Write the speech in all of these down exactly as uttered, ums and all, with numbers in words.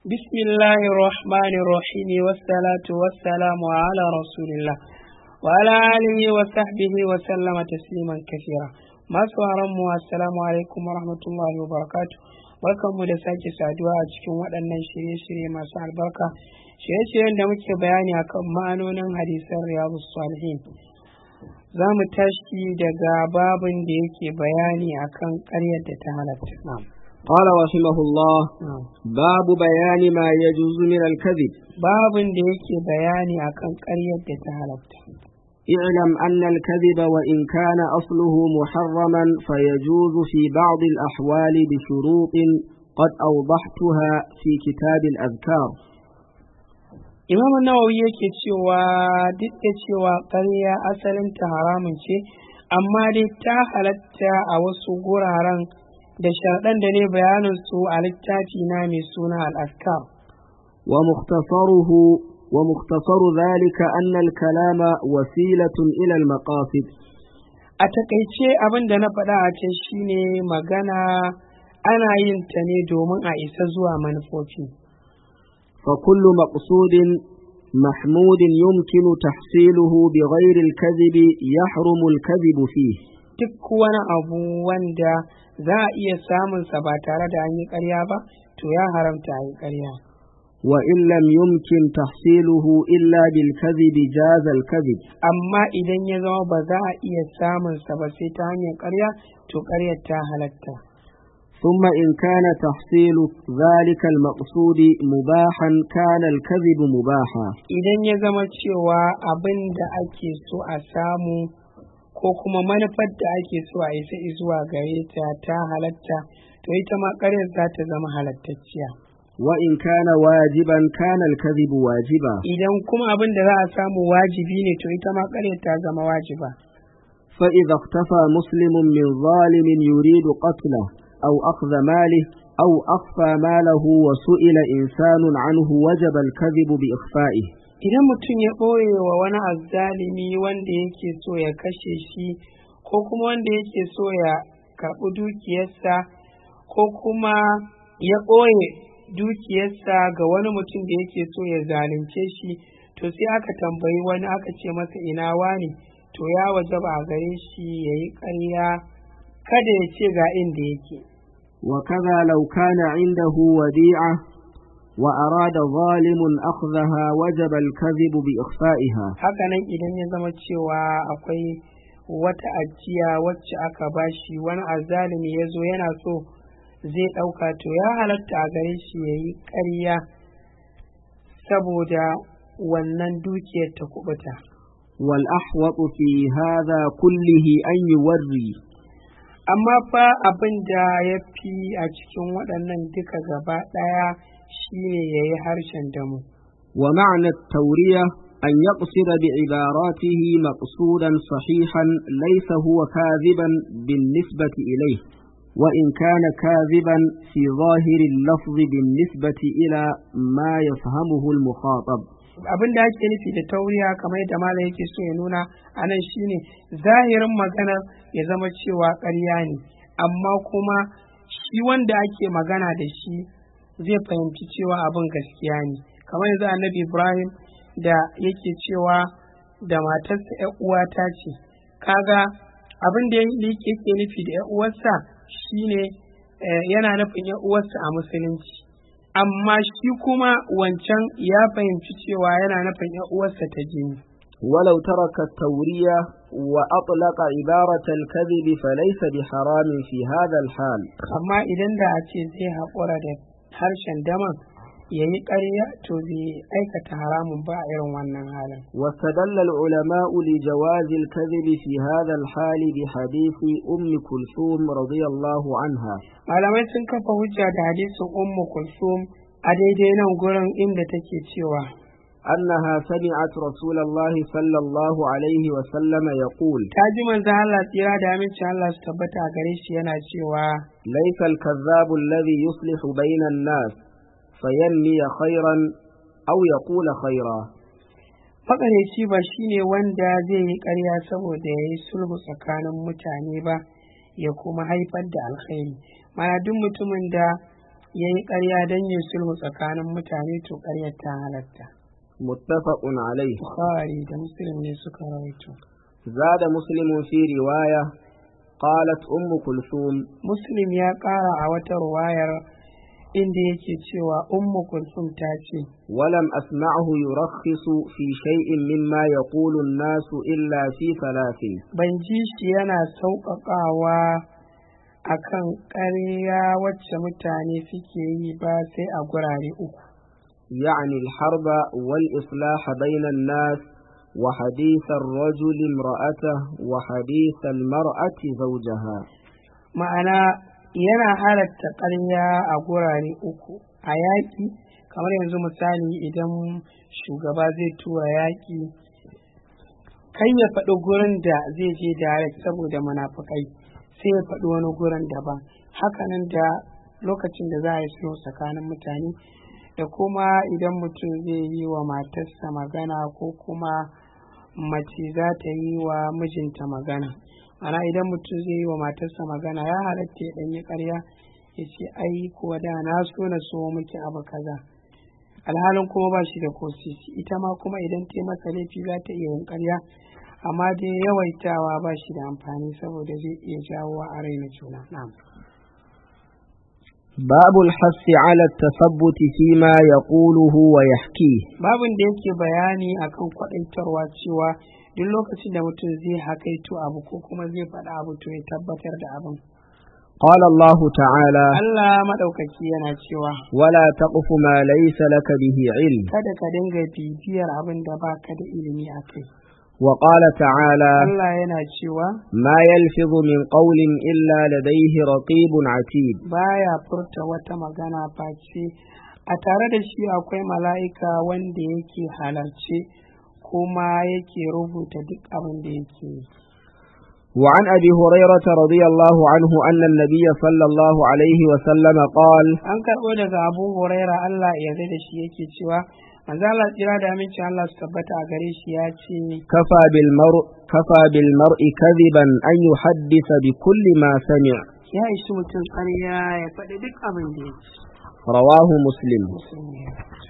بسم الله الرحمن الرحيم والصلاة والسلام على رسول الله وعلى آله وصحبه وسلم تسليما كثيرا. masu mu assalamu alaikum wa rahmatullahi wa barakatuh. Barkanmu da sake saduwa a cikin waɗannan shirye-shirye masu albarka, shirye-shiryen da muke bayani akan ma'anonin hadisan riyadus salihin. Za mu tashi daga babin da yake bayani akan ƙaryar da ta halatta. قال رحمه الله باب بيان ما يجوز من الكذب. باب يكي بياني أكن قرية تهلبت. اعلم أن الكذب وإن كان أصله محرما فيجوز في بعض الأحوال بشروط قد أوضحتها في كتاب الأذكار. إمام النووي yake cewa duk da cewa ƙarya asalin ta haramun ce, amma dai ta halatta a wasu guraren da sharɗan da ne bayanin su a littafi na mai suna al-azkar. wa mukhtasaruhu wa mukhtasaru dhalika anna al-kalama wasilatun ila al-maqasid. A takeice abin da na faɗa a can shine magana ana yin ta ne domin a isa zuwa manufofi. fa kullu maqsudin mahmudin yumkinu tahsiluhu bighayri al-kadhibi yahrumu al-kadhibu fihi. Duk wani abu wanda za a iya samunsa ba tare da an yi ƙarya ba, to ya haramta a yi ƙarya. Wa in lam yumkin tahsiluhu illa bil kadhibi jaza al kadhib. Amma idan ya zama ba za a iya samunsa ba sai ta hanyar ƙarya, to ƙaryar ta halatta. ثم إن كان تحصيل ذلك المقصود مباحا كان الكذب مباحا. Idan ya zama cewa abin da ake so a samu ko kuma manufar da ake so a isa zuwa gare ta ta halatta, to ita ma ƙaryar za ta zama halattacciya. wa in kana wajiban kana al-kadhibu wajiba. Idan kuma abin da za a samu wajibi ne, to ita ma ƙaryar ta zama wajiba. fa idha ikhtafa muslimun min zalimin yuridu qatlahu aw akhdha malihi aw akhfa malahu wa su'ila insanun anhu wajaba al-kadhibu bi ikhfa'ihi. Idan mutum ya ɓoye wa wani azzalimi wanda yake so ya kashe shi, ko kuma wanda yake so ya karɓi dukiyarsa, ko kuma ya ɓoye dukiyarsa ga wani mutum da yake so ya zalunce shi, to sai aka tambayi wani aka ce masa ina wani, to ya wajaba a gare shi ya yi ƙarya, kada ya ce ga inda yake. wa kaza law kana indahu wadi'a وأراد ظالم أخذها وجب الكذب بإخفائها. hakanan idan ya zama cewa akwai wata ajiya wacce aka bashi wani azzalimi ya zo yana so zai ɗauka, to ya halatta a gare shi ya yi ƙarya saboda wannan dukiyar ta kubuta. والأحوط في هذا كله أن يوري. amma fa abin da ya fi a cikin waɗannan duka gaba ɗaya shine yayi harshen damu. wa ma'na at-tawriya an yaqsid bi'ibaratihi maqsudan sahihan laysa huwa kadhiban bin-nisbati ilayhi wa in kana kadhiban fi zahiri al-lafz bin-nisbati ila ma yafhamuhu al-mukhatab. Abin da ake nufi da tauriya kamar yadda malam yake so ya nuna anan shine zahirin maganar ya zama cewa ƙarya ne, amma kuma shi wanda ake magana da shi zai fahimci cewa abin gaskiya ne. Kamar yanzu annabi Ibrahim da yake cewa da matarsa ƴar uwata ce, kaga abin da yake nufi da ƴar uwarsa shine yana nufin ƴar uwarsa a musulunci, amma shi kuma wancan ya fahimci cewa yana nufin ƴar uwarsa ta jini. ولو ترك التورية وأطلق عبارة الكذب فليس بحرام في هذا الحال. amma idan da a ce zai haƙura da harshen daman ya yi ƙarya, to bai aikata haramun ba a irin wannan halin. واستدل العلماء لجواز الكذب في هذا الحال بحديث أم كلثوم رضي الله عنها. malamai sun kafa hujja da hadisin ummu kulthum a daidai nan gurin inda take cewa أنها سمعت رسول الله صلى الله عليه وسلم يقول ta ji manzo Allah tsira da amincin Allah su tabbata a gare shi yana cewa ليس الكذاب الذي يصلح بين الناس فينمي خيرا أو يقول خيرا. makareci ba shine wanda zai yi ƙarya saboda ya yi sulhu tsakanin mutane ba ya kuma haifar da alkhairi. Mana duk mutumin da ya yi ƙarya don yin sulhu tsakanin mutane to ƙaryar ta halatta. متفق عليه. Bukhari da Muslim ne suka rawaito. زاد مسلم في رواية قالت أم كلثوم Muslim ya ƙara a wata ruwayar inda yake cewa Ummu Kulsum ta ce, ولم أسمعه يرخص في شيء مما يقول الناس إلا في ثلاث. ban ji shi yana sauƙaƙawa akan ƙarya wacce mutane suke yi ba sai a gurare uku. يعني الحرب والإصلاح بين الناس وحديث الرجل امرأته وحديث المرأة زوجها. Ma'ana yana halatta ƙarya a gurare uku a yaƙi, kamar yanzu misali idan shugaba zai tura yaƙi kai ya faɗi gurin da zai je direct saboda munafukai sai ya faɗi wani gurin daban. Hakanan da lokacin da za a yi sulhu tsakanin mutane, da kuma idan mutum zai yi wa matarsa magana ko kuma mace za ta yi wa mijinta magana. Ana idan mutum zai yi wa matarsa magana ya halatta ya ɗanyi ƙarya ya ce ai kuwa da na so na so miki abu kaza, alhalin kuma ba shi da kosisi. Ita ma kuma idan ta yi masa laifi za ta iya yin ƙarya, amma dai yawaitawa ba shi da amfani saboda zai iya jawo a raina juna. Na'am. باب الحث على التثبت فيما يقوله ويحكيه. babin da yake bayani akan kwaɗaitarwa cewa duk lokacin da mutum zai hakaito abu ko kuma zai faɗa abu to ya tabbatar da abin. قال الله تعالى Allah maɗaukaki yana cewa ولا تقف ما ليس لك به علم. kada ka dinga bibiyar abin da baka da ilimi a kai. وقال تعالى Allah yana cewa ما يلفظ من قول إلا لديه رقيب عتيد. baya furta wata magana face a tare da shi akwai mala'ika wanda yake halarce kuma yake rubuta duk abin da yake yi. وعن أبي هريرة رضي الله عنه أن النبي صلى الله عليه وسلم قال An karɓo daga Abu Huraira Allah ya yarda da shi yake cewa manzo Allah tsira da aminci Allah su tabbata a gare shi ya ce كفى بالمرء كفى بالمرء كذبا أن يحدث بكل ما سمع. ya ishi mutum ƙarya ya faɗi duk abin da yake. رواه مسلم. Musulmi ya faɗi.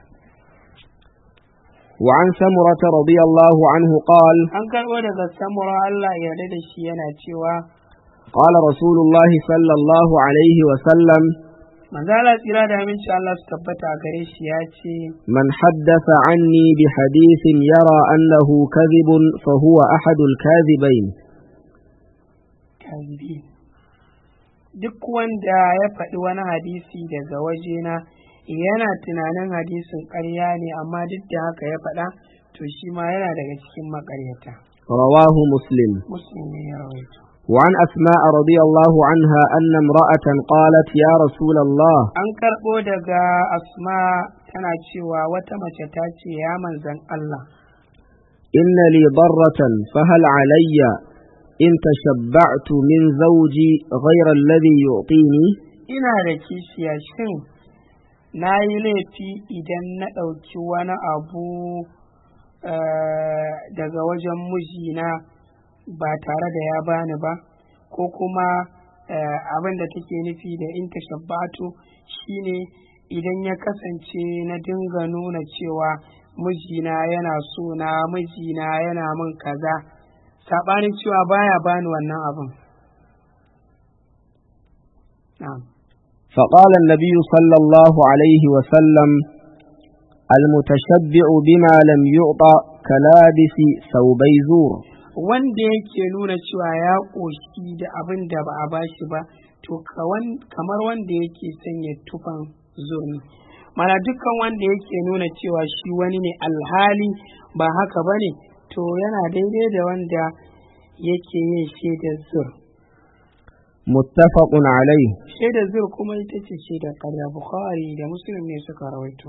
وعن سمرة رضي الله عنه قال An karɓo daga Samura Allah ya yarda da shi yana cewa قال رسول الله صلى الله عليه وسلم manzo Allah tsira da aminci Allah su tabbata a gare shi ya ce من حدث عني بحديث يرى أنه كذب فهو أحد الكاذبين. kazibi duk wanda ya faɗi wani hadisi daga wajena yana tunanin hadisin ƙarya ne amma duk da haka ya faɗa to shi ma yana daga cikin maƙaryata. رواه مسلم. Muslim ne ya rawaito. وعن أسماء رضي الله عنها أن امرأة قالت يا رسول الله An karɓo daga Asma tana cewa wata mace ta ce ya manzan Allah إن لي ضرة فهل علي إن تشبعت من زوجي غير الذي يعطيني. ina da kishiya, shin na yi laifi idan na ɗauki wani abu eh, daga wajen mijina ba tare da ya bani ba, ko kuma eh, abin da take nufi da in tashabbatu shine idan ya kasance na dinga nuna cewa mijina yana so na, mijina yana min kaza saɓanin cewa baya bani wannan abin. Na'am. فقال النبي صلى الله عليه وسلم المتشبع بما لم يعطى كلابس ثوبي زور. wanda yake nuna cewa ya ƙoshi da abin da ba a bashi ba to kamar wanda yake sanya tufan zurni. Mana dukkan wanda yake nuna cewa shi wani ne alhali ba haka ba ne to yana daidai da wanda yake yin shaidar zur. متفق عليه. Shaidar zur kuma ita ce shaidar ƙarya. Bukhari da Muslim ne suka rawaito.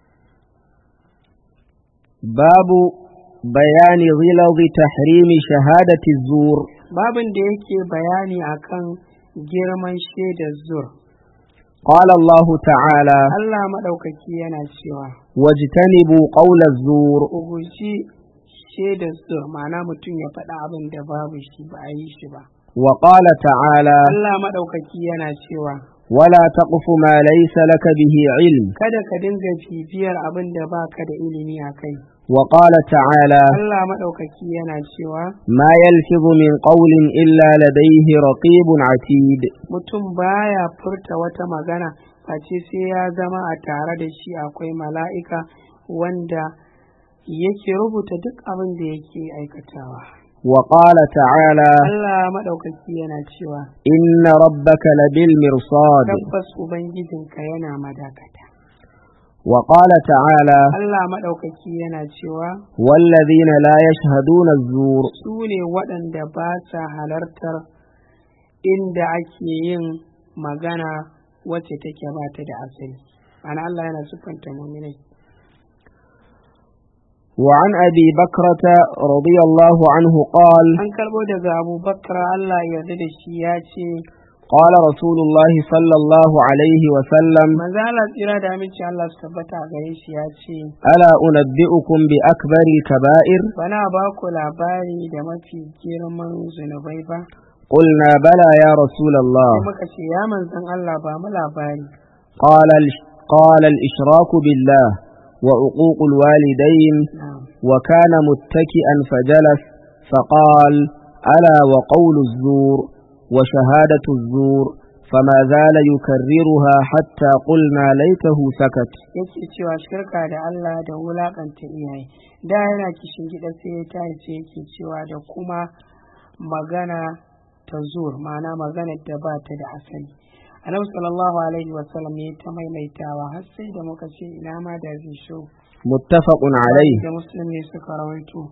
babu bayani غلظ تحريم شهادة الزور. Babin da yake bayani akan girman shaidar zur. قال الله تعالى Allah maɗaukaki yana cewa واجتنبوا قول الزور. ku guji shaidar zur, ma'ana mutum ya faɗa abin da babu shi ba a yi shi ba. وقال تعالى Allah maɗaukaki yana cewa ولا تقف ما ليس لك به علم. kada ka dinga bibiyar abin da baka da ilimi a kai. وقال تعالى Allah maɗaukaki yana cewa ما يلفظ من قول إلا لديه رقيب عتيد. mutum baya furta wata magana face sai ya zama a tare da shi akwai mala'ika wanda yake rubuta duk abin da yake aikatawa. وقال تعالى Allah maɗaukaki yana cewa إن ربك لبالمرصاد. tabbas ubangijinka yana madakata. وقال تعالى Allah maɗaukaki yana cewa والذين لا يشهدون الزور. su ne waɗanda ba sa halartar inda ake yin magana wacce take ba ta da asali. Ana Allah yana siffanta mu'minai. وعن أبي بكرة رضي الله عنه قال An karɓo daga Abu Bakr Allah ya yarda da shi ya ce قال رسول الله صلى الله عليه وسلم manzo Allah tsira da aminci Allah su tabbata a gare shi ya ce ألا أنبئكم بأكبر الكبائر؟ bana ba ku labari da mafi girman zunubai ba. قلنا بلى يا رسول الله. Sai muka ce ya manzon Allah ba mu labari. قال الش- قال الإشراك بالله وعقوق الوالدين. Na'am. وكان متكئا فجلس فقال ألا وقول الزور وشهادة الزور فما زال يكررها حتى قلنا ليته سكت. Yake cewa shirka da Allah da wulakanta iyaye. Da yana kishin gida sai ya tashi yake cewa da kuma magana ta zur, ma'ana magana da ba ta da asali. Annabi sallallahu alaihi wa sallam ya ta maimaitawa har sai da muka ce ina ma da zai so. متفق عليه. Da Muslim ne suka rawaito.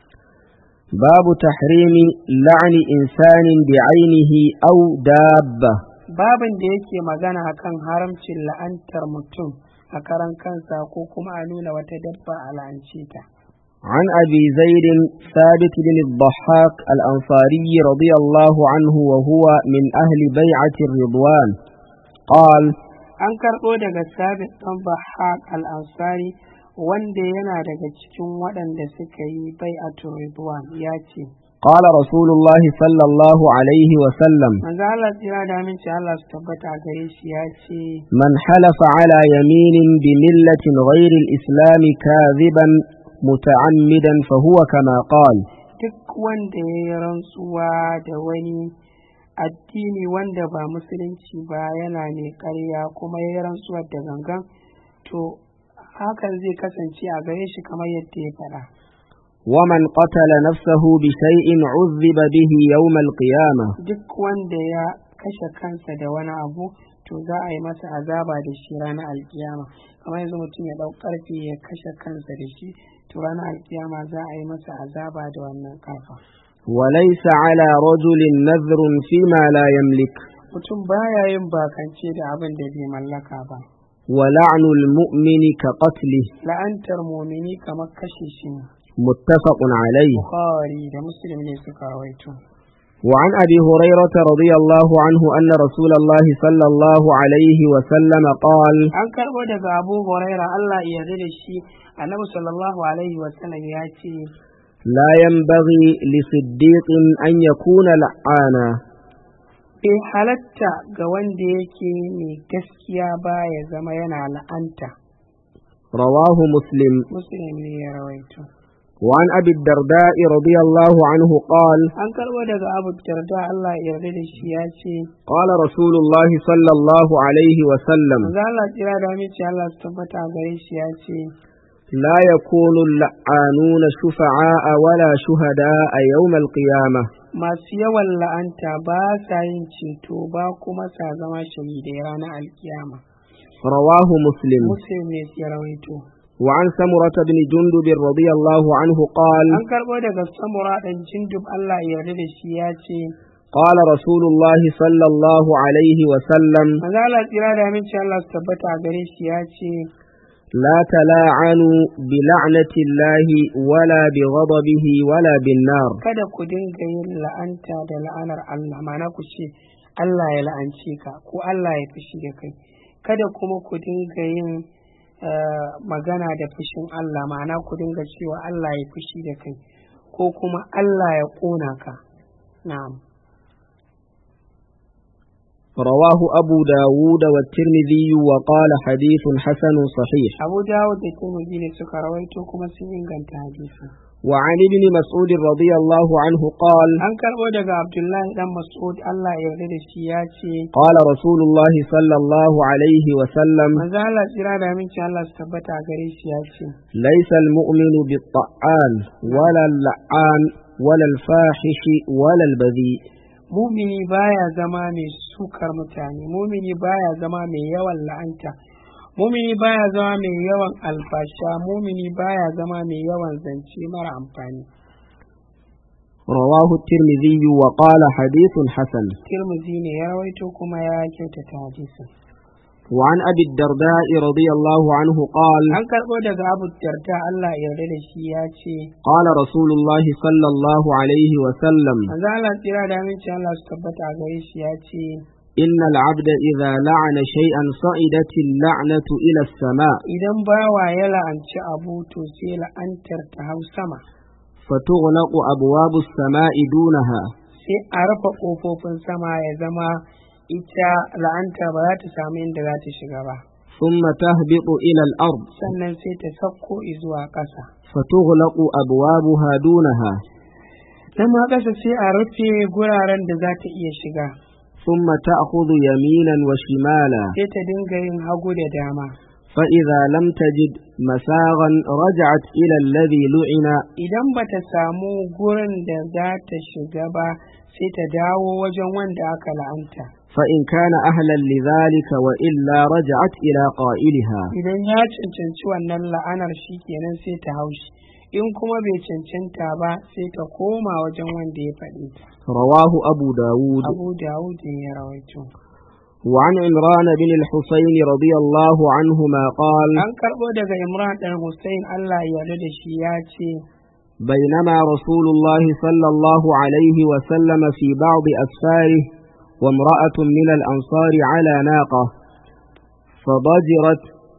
باب تحريم لعن إنسان بعينه أو دابة. Babin da yake magana akan haramcin la'antar mutum a karan kansa ko kuma a nuna wata dabba a la'ance ta. عن أبي زيد ثابت بن الضحاك الأنصاري رضي الله عنه وهو من أهل بيعة الرضوان قال An karɓo daga Sabit ɗan Bahaq al-Ansari wanda yana daga cikin waɗanda suka yi bai'atul Ridwan ya ce قال رسول الله صلى الله عليه وسلم manzo Allah tsira da aminci Allah su tabbata a gare shi ya ce من حلف على يمين بملة غير الإسلام كاذبا متعمدا فهو كما قال. duk wanda ya yi rantsuwa da wani addini wanda ba musulunci ba yana mai ƙarya kuma ya yi rantsuwa da gangan to hakan zai kasance a gare shi kamar yadda ya faɗa. ومن قتل نفسه بشيء عذب به يوم القيامة. duk wanda ya kashe kansa da wani abu to za a yi masa azaba da shi ranar alkiyama. Kamar yanzu mutum ya ɗau ƙarfe ya kashe kansa da shi to ranar alkiyama za a yi masa azaba da wannan ƙarfa. وليس على رجل نذر فيما لا يملك. mutum baya yin bakance da abin da bai mallaka ba. ولعن المؤمن كقتله. la'antar mumini kamar kashe shi ne. متفق عليه. Bukhari da Muslim ne suka rawaito. وعن أبي هريرة رضي الله عنه أن رسول الله صلى الله عليه وسلم قال An karɓo daga Abu Huraira Allah ya yarda da shi Annabi sallallahu alaihi wa sallam ya ce لا ينبغي لصديق أن يكون لعانا. bai halatta ga wanda yake mai gaskiya ba ya zama yana la'anta. رواه مسلم. Muslim ne ya rawaito. وعن أبي الدرداء رضي الله عنه قال An karɓo daga Abu Darda Allah ya yarda da shi ya ce قال رسول الله صلى الله عليه وسلم manzo Allah tsira da aminci Allah su tabbata a gare shi ya ce لا يكون اللعانون شفعاء ولا شهداء يوم القيامة. masu yawan la'anta ba sa yin ceto ba kuma sa zama shahidai ranar alkiyama. رواه مسلم. Muslim ne ya rawaito. وعن سمرة بن جندب رضي الله عنه قال An karɓo daga Samura ɗan Jindub Allah ya yarda da shi ya ce قال رسول الله صلى الله عليه وسلم manzo Allah tsira da aminci Allah su tabbata a gare shi ya ce لا تلاعنوا بلعنة الله ولا بغضبه ولا بالنار. kada ku dinga yin la'anta da la'anar Allah, ma'ana ku ce Allah ya la'ance ka ko Allah ya fushi da kai. Kada kuma ku dinga yin eh, magana da fushin Allah, ma'ana ku dinga cewa Allah ya fushi da kai ko kuma Allah ya ƙona ka. Na'am. رواه أبو داود والترمذي وقال حديث حسن صحيح. Abu Dawud da Tirmidhi ne suka rawaito kuma sun inganta hadisi. وعن ابن مسعود رضي الله عنه قال An karɓo daga Abdullahi dan Mas'ud Allah ya yarda da shi ya ce قال رسول الله صلى الله عليه وسلم manzo Allah tsira da aminci Allah su tabbata a gare shi ya ce ليس المؤمن بالطعان ولا اللعان ولا الفاحش ولا البذيء. mumini baya zama mai sukar mutane, mumini baya zama mai yawan la'anta, mumini baya zama mai yawan alfasha, mumini baya zama mai yawan zance mara amfani. رواه الترمذي وقال حديث حسن. Tirmidhi ne ya rawaito kuma ya kyautata hadisin. وعن أبي الدرداء رضي الله عنه قال An karɓo daga Abu Darda Allah ya yarda da shi ya ce قال رسول الله صلى الله عليه وسلم manzo Allah tsira da aminci Allah su tabbata a gare shi ya ce إن العبد إذا لعن شيئا صعدت اللعنة إلى السماء idan bawa ya la'anci abu to sai la'antar ta hau sama فتغلق أبواب السماء دونها sai a rufe ƙofofin sama ya zama ita la'anta ba za ta samu inda za ta shiga ba ثم تهبط إلى الأرض sannan sai ta sauko zuwa ƙasa فتغلق أبوابها دونها nan ma ƙasa sai a rufe guraren da za ta iya shiga ثم تأخذ يمينا وشمالا sai ta dinga yin hagu da dama فإذا لم تجد مساغا رجعت إلى الذي لعن idan ba ta samu gurin da za ta shiga ba sai ta dawo wajen wanda aka la'anta فإن كان أهلا لذلك وإلا رجعت إلى قائلها. idan ya cancanci wannan la'anar shi kenan sai ta haushi in kuma bai cancanta ba sai ta koma wajen wanda ya faɗi ta. رواه أبو داود. Abu Dawud ne ya rawaito. وعن عمران بن الحسين رضي الله عنهما قال An karɓo daga Imran ɗan Hussein Allah ya yarda da shi ya ce بينما رسول الله صلى الله عليه وسلم في بعض أسفاره وامرأة من الأنصار على ناقة فضجرت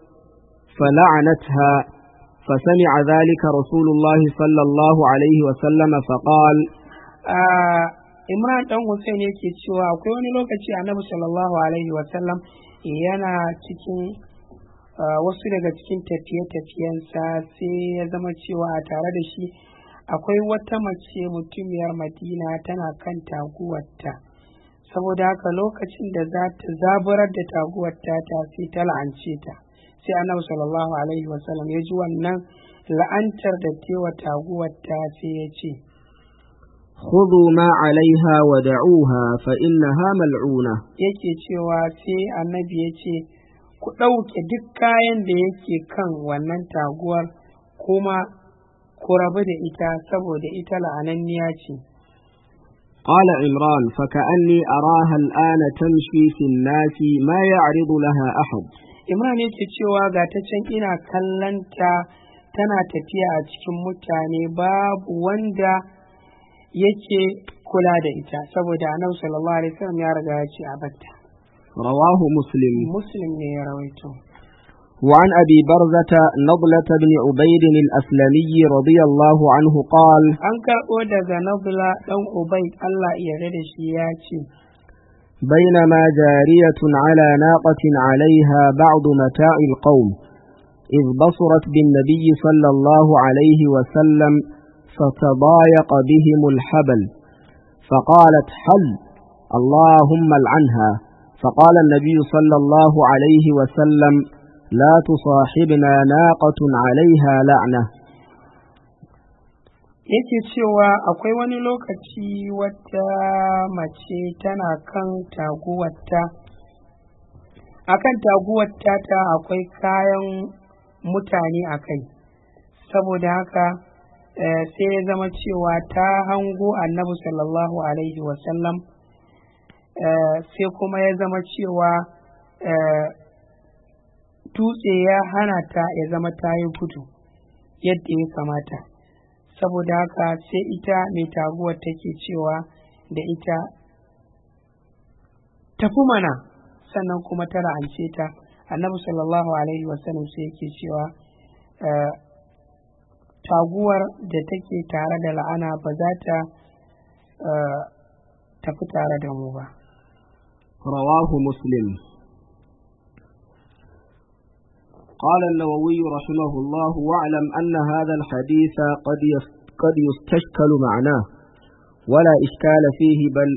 فلعنتها فسمع ذلك رسول الله صلى الله عليه وسلم فقال Ah, Imran ɗan Hussein yake cewa akwai wani lokaci Annabi sallallahu alaihi wasallam yana cikin ah, wasu daga cikin tafiye-tafiyensa sai ya zama cewa a tare da shi akwai wata mace mutumiyar Madina tana kan taguwarta saboda haka lokacin da za ta zaburar da taguwarta ta sai ta la'ance ta sai Annabi sallallahu alaihi wasallam ya ji wannan la'antar da tewa taguwarta sai ya ce خذوا ما عليها ودعوها فإنها ملعونة. yake cewa sai annabi ya ce ku ɗauke duk kayan da yake kan wannan taguwar kuma ku rabu da ita saboda ita la'ananniya ce. قال عمران فكأني أراها الآن تمشي في الناس ما يعرض لها أحد. Imran yake cewa ga ta can ina kallanta tana tafiya a cikin mutane babu wanda yake kula da ita saboda Annabi sallallahu alaihi wasallam ya riga ya ce a batta. رواه مسلم. Muslim ne ya rawaito. وعن أبي برزة نضلة بن عبيد الأسلمي رضي الله عنه قال An karɓo daga Nabla ɗan Ubayd Allah ya yarda da shi ya ce بينما جارية على ناقة عليها بعض متاع القوم إذ بصرت بالنبي صلى الله عليه وسلم فتضايق بهم الحبل فقالت حل اللهم العنها فقال النبي صلى الله عليه وسلم لا تصاحبنا ناقة عليها لعنة. yake cewa akwai wani lokaci wata mace tana kan taguwarta akan taguwarta ta akwai kayan mutane a kai saboda haka eh, sai ya zama cewa ta hango annabi sallallahu alaihi wasallam eh, sai kuma ya zama cewa eh, dutse ya hana ta ya zama ta yi gudu yadda ya kamata saboda haka sai ita mai taguwar take cewa da ita tafi mana sannan kuma ta la'ance ta annabi sallallahu alaihi wasallam sai yake cewa taguwar da take tare da la'ana ba za ta tafi tare da mu ba. رواه مسلم. قال النووي رحمه الله: واعلم أن هذا الحديث قد قد يستشكل معناه ولا إشكال فيه، بل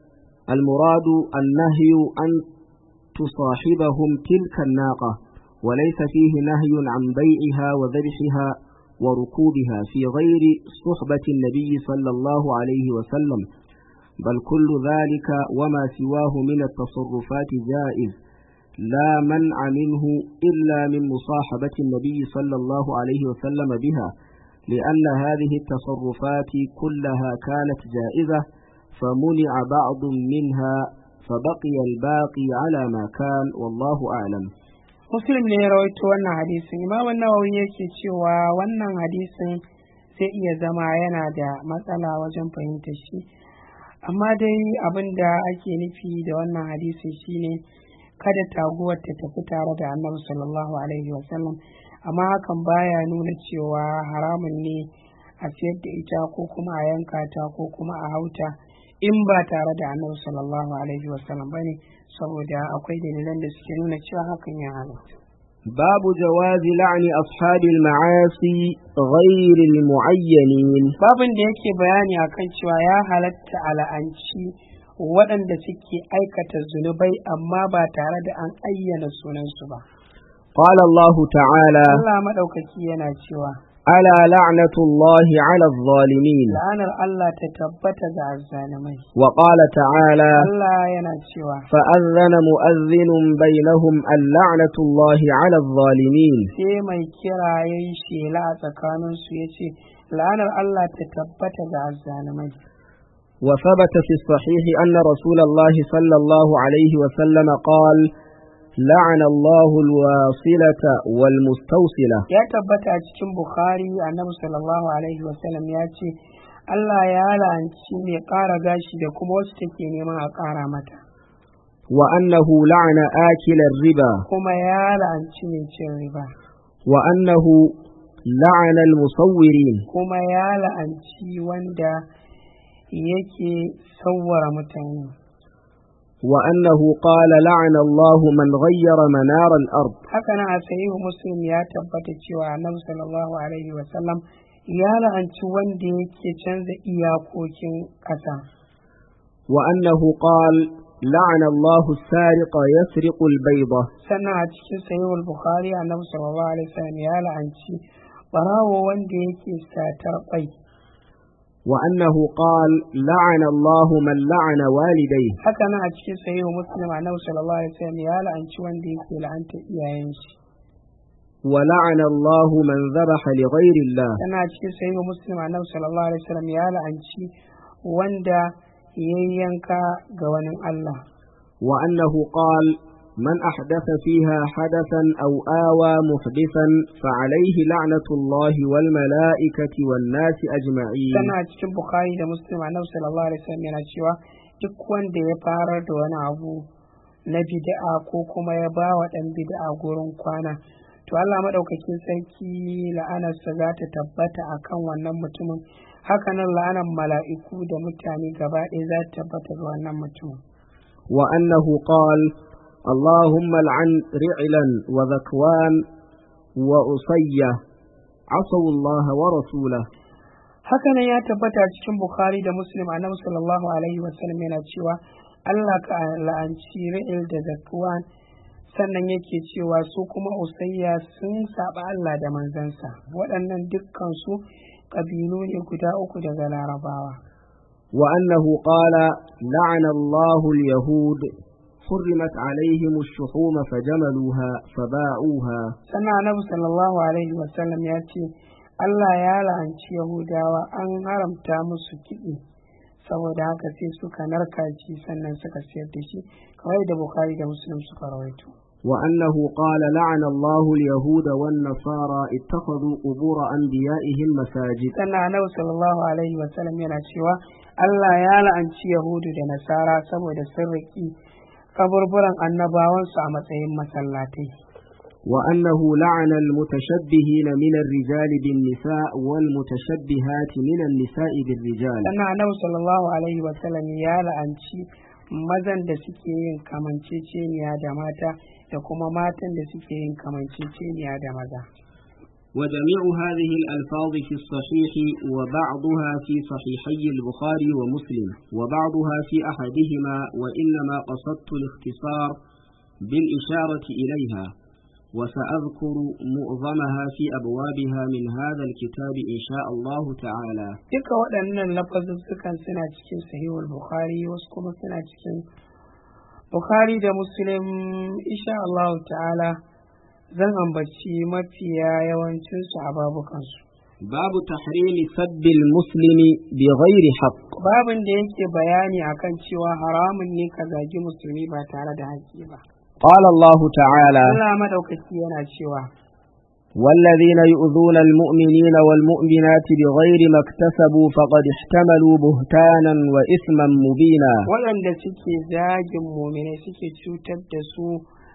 المراد النهي أن تصاحبهم تلك الناقة، وليس فيه نهي عن بيعها وذبحها وركوبها في غير صحبة النبي صلى الله عليه وسلم، بل كل ذلك وما سواه من التصرفات جائز، لا منع منه إلا من مصاحبة النبي صلى الله عليه وسلم بها، لأن هذه التصرفات كلها كانت جائزة فمنع بعض منها فبقي الباقي على ما كان، والله أعلم. Muslim ne ya rawaito wannan hadisin. Imam Nawawi yake cewa wannan hadisin zai iya zama yana da matsala wajen fahimtar shi, amma dai abin da ake nufi da wannan hadisin shine kada taguwar ta tafi tare da Annabi sallallahu alaihi wasallam, amma hakan baya nuna cewa haramun ne a siyar da ita ko kuma a yanka ta ko kuma a hauta in ba tare da Annabi sallallahu alaihi wasallam bane, saboda akwai dalilan da suke nuna cewa hakan ya halatta. babu jawazi la'ni ashabil ma'asi ghayr al mu'ayyanin, babin da yake bayani akan cewa ya halatta al'anci waɗanda suke aikata zunubai amma ba tare da an ayyana sunansu ba. qala Allah ta'ala, Allah madaukaki yana cewa ala la'natullahi 'ala adh-dhalimin, la'anar Allah ta tabbata ga azzalimai. wa qala ta'ala, Allah yana cewa fa'adhana mu'adhdhinun bainahum al-la'natullahi 'ala adh-dhalimin, sai mai kira yayin shela a tsakaninsu yace la'anar Allah ta tabbata ga azzalimai. wa thabata fi as-sahih anna rasulallahi sallallahu alayhi wa sallam qala لعن الله الواصلة والمستوصلة. ya tabbata a cikin Bukhari Annabi sallallahu alaihi wasallam ya ce Allah ya la'anci mai ƙara gashi da kuma wacce take neman a ƙara mata. wa annahu la'ana akilar riba. kuma ya la'anci mai cin riba. wa annahu la'ana al-musawwirin. kuma ya la'anci wanda yake sawwara mutane. وأنه قال لعن الله من غير منار الأرض. هكذا صحيح مسلم يا تبت cewa Annabi sallallahu alaihi wasallam ya la'anci wanda yake canza iyakokin ƙasa. وأنه قال لعن الله السارق يسرق البيضة. sannan a cikin sahih al-Bukhari Annabi sallallahu alaihi wasallam ya la'anci barawo wanda yake satar kwai. وأنه قال لعن الله من لعن والديه. هكذا a cikin sahih Muslim Annabi sallallahu alaihi wasallam ya la'anci wanda yake la'anta iyayen shi. ولعن الله من ذبح لغير الله. sannan a cikin sahih Muslim Annabi sallallahu alaihi wasallam ya la'anci wanda yayyanka ga wani Allah. وأنه قال من أحدث فيها حدثا أو آوى محدثا فعليه لعنة الله والملائكة والناس أجمعين. sana cikin Bukhari da Muslim Annabi sallallahu alaihi wasallam yana cewa duk wanda ya fara da wani abu na bid'a ko kuma ya ba wa dan bid'a gurin kwana, to Allah madaukakin sarki la'anarsa za ta tabbata akan wannan mutumin. Hakanan la'anar mala'iku da mutane gaba ɗaya za ta tabbata ga wannan mutumin. وأنه قال اللهم لعن رعلا وذكوان وأصية عصوا الله ورسوله. hakanan ya tabbata cikin Bukhari da Muslim Annabi sallallahu alaihi wasallam yana cewa Allah ka la'anci ri'il da zakwan, sannan yake cewa su kuma usayya sun saba Allah da manzansa. waɗannan dukkan su kabilu ne guda uku daga Larabawa. وأنه قال لعن الله اليهود حرمت عليهم الشحوم فجملوها فباعوها. sannan Annabi sallallahu alaihi wasallam ya ce Allah ya la'anci Yahudawa, an haramta musu kiɗi saboda haka sai suka narka shi sannan suka siyar da shi, kamar da Bukhari da Muslim suka rawaito. وأنه قال لعن الله اليهود والنصارى اتخذوا قبور أنبيائهم مساجد. sannan Annabi sallallahu alaihi wasallam yana cewa Allah ya la'anci Yahudu da Nasara saboda sun riƙi kaburburan annabawansu a matsayin masallatai. وأنه لعن المتشبهين من الرجال بالنساء والمتشبهات من النساء بالرجال. sannan Annabi sallallahu alaihi wasallam ya la'anci mazan da suke yin kamanceceniya da mata da kuma matan da suke yin kamanceceniya da maza. وجميع هذه الألفاظ في الصحيح وبعضها في صحيحي البخاري ومسلم وبعضها في أحدهما وإنما قصدت الاختصار بالإشارة إليها وسأذكر معظمها في أبوابها من هذا الكتاب إن شاء الله تعالى. duka waɗannan lafazuzzukan suna cikin sahihul bukhari wasu kuma suna cikin bukhari da muslim insha Allah ta'ala zan ambaci mafiya yawancin su a babukansu. babu tahrimi sabbil muslimi bi ghairi haqq, babin da yake bayani akan cewa haramun ne ka zagi musulmi ba tare da haƙƙi ba. قال الله تعالى Allah madaukaki yana cewa والذين يؤذون المؤمنين والمؤمنات بغير ما اكتسبوا فقد احتملوا بهتانا وإثما مبينا. waɗanda suke zagin mu'minai suke cutar da su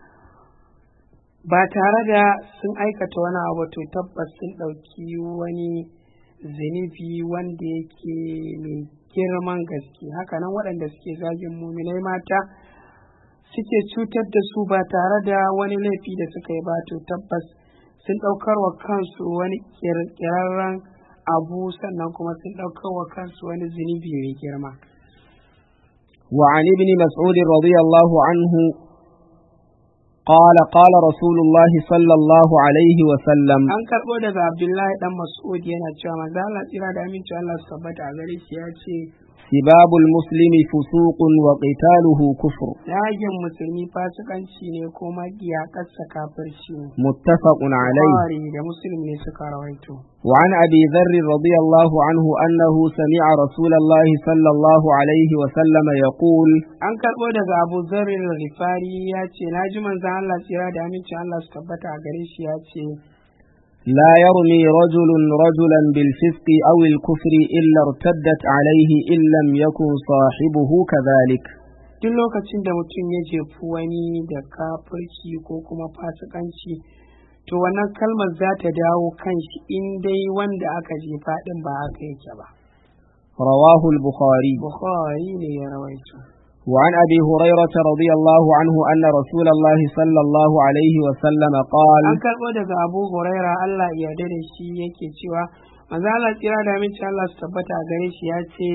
ba tare da sun aikata wani abu to tabbas sun ɗauki wani zunubi wanda yake mai girman gaske. Hakanan waɗanda suke zagin mu'minai mata suke cutar da su ba tare da wani laifi da suka yi ba to tabbas sun ɗaukar wa kansu wani ƙirƙirarren abu sannan kuma sun ɗaukar wa kansu wani zunubi mai girma. وعن ابن مسعود رضي الله عنه قال قال رسول الله صلى الله عليه وسلم an karɓo daga Abdullahi dan Mas'ud yana cewa manzo Allah tsira da aminci Allah su tabbata a gare shi ya ce سباب المسلم فسوق وقتاله كفر. Yagin musulmi fasikanci ne ko magiya kasa kafirci ne. متفق عليه. Bukhari da Muslim ne suka rawaito. وعن أبي ذر رضي الله عنه أنه سمع رسول الله صلى الله عليه وسلم يقول An karɓo daga Abu Dharr al-Ghifari ya ce naji manzon Allah tsira da aminci Allah su tabbata a gare shi ya ce لا يرمي رجل رجلا بالفسق أو الكفر إلا ارتدت عليه إن لم يكن صاحبه كذلك. duk lokacin da mutum ya jefi wani da kafirci ko kuma fasikanci to wannan kalmar za ta dawo kan shi in dai wanda aka jefa din ba haka yake ba. رواه البخاري. Bukhari ne ya rawaito. وعن أبي هريرة رضي الله عنه أن رسول الله صلى الله عليه وسلم قال An karɓo daga Abu Huraira Allah ya yarda da shi yake cewa manzo Allah tsira da aminci Allah su tabbata a gare shi ya ce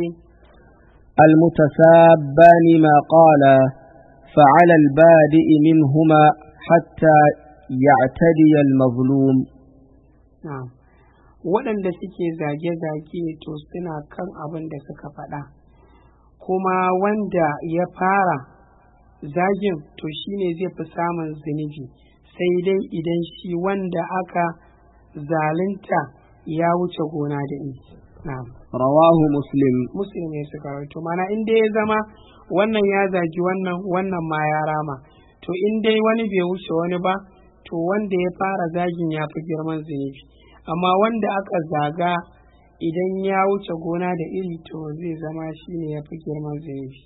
المتسابان ما قال فعلى البادئ منهما حتى يعتدي المظلوم. na'am waɗanda suke zage-zage to suna kan abin da suka faɗa kuma wanda ya fara zagin to shine zai fi samun zunubi sai dai idan shi wanda aka zalunta ya wuce gona da iri. na'am رواه مسلم. Muslim ne suka rawaito mana in dai ya zama wannan ya zagi wannan wannan ma ya rama to in dai wani bai wuce wani ba to wanda ya fara zagin ya fi girman zunubi amma wanda aka zaga idan ya wuce gona da iri to zai zama shine ya fi girman zunubi.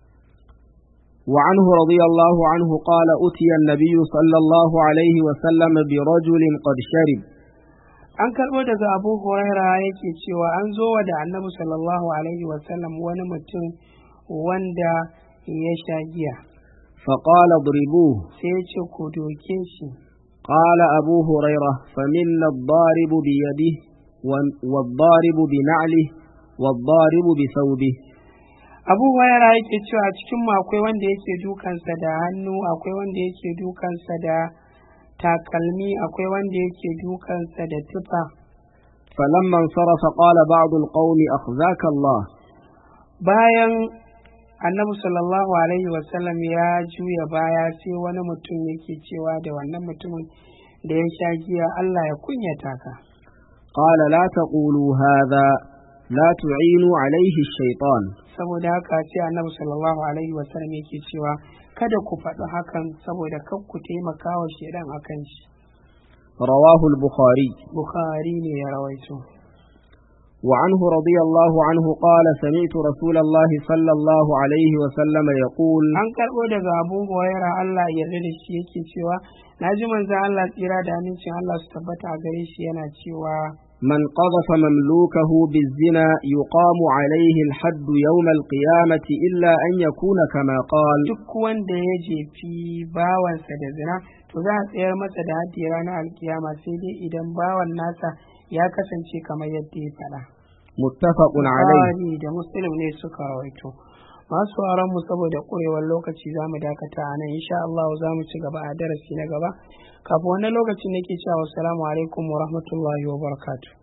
وعنه رضي الله عنه قال أتي النبي صلى الله عليه وسلم برجل قد شرب. An karɓo daga Abu Huraira yake cewa an zo wa da Annabi sallallahu alaihi wasallam wani mutum wanda ya sha giya. فقال اضربوه. Sai ya ce ku doke shi. قال أبو هريرة فمنا الضارب بيده والضارب بنعله والضارب بثوبه. Abu Huraira yake cewa cikin mu akwai wanda yake dukansa da hannu, akwai wanda yake dukansa da takalmi, akwai wanda yake dukansa da tufa. فلما انصرف قال بعض القوم أخزاك الله. Bayan Annabi sallallahu alaihi wasallam ya juya baya sai wani mutum yake cewa da wannan mutumin da ya sha giya Allah ya kunyata ka. قال لا تقولوا هذا لا تعينوا عليه الشيطان. Saboda haka sai Annabi sallallahu alaihi wasallam yake cewa kada ku faɗi hakan saboda kar ku taimaka wa shedan akan shi. رواه البخاري. Bukhari ne ya rawaito. وعنه رضي الله عنه قال سمعت رسول الله صلى الله عليه وسلم يقول An karɓo daga Abu Huraira Allah ya yarda da shi yake cewa naji manzo Allah tsira da amincin Allah su tabbata a gare shi yana cewa من قذف مملوكه بالزنا يقام عليه الحد يوم القيامة إلا أن يكون كما قال. duk wanda ya jefi bawansa da zina to za a tsayar masa da haddi ranar alkiyama sai dai idan bawan nasa ya kasance kamar yadda ya faɗa. muttafaqun alayhi. Bukhari da Muslim ne suka rawaito. Masu mu saboda ƙurewar lokaci za mu dakata a nan, insha Allah za mu ci gaba a darasi na gaba. Kafin wannan lokacin nake cewa assalamu alaikum wa rahmatullahi wa barakatuh.